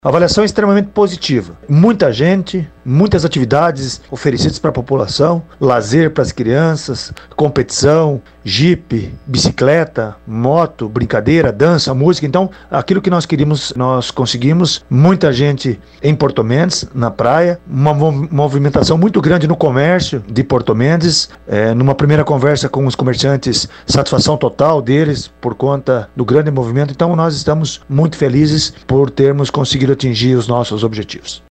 Avaliação extremamente positiva. Muita gente, muitas atividades oferecidas para a população, lazer para as crianças, competição, jipe, bicicleta, moto, brincadeira, dança, música. Então, aquilo que nós queríamos, nós conseguimos. Muita gente em Porto Mendes, na praia, uma movimentação muito grande no comércio de Porto Mendes. Numa primeira conversa com os comerciantes, satisfação total deles por conta do grande movimento. Então, nós estamos muito felizes por termos conseguido atingir os nossos objetivos.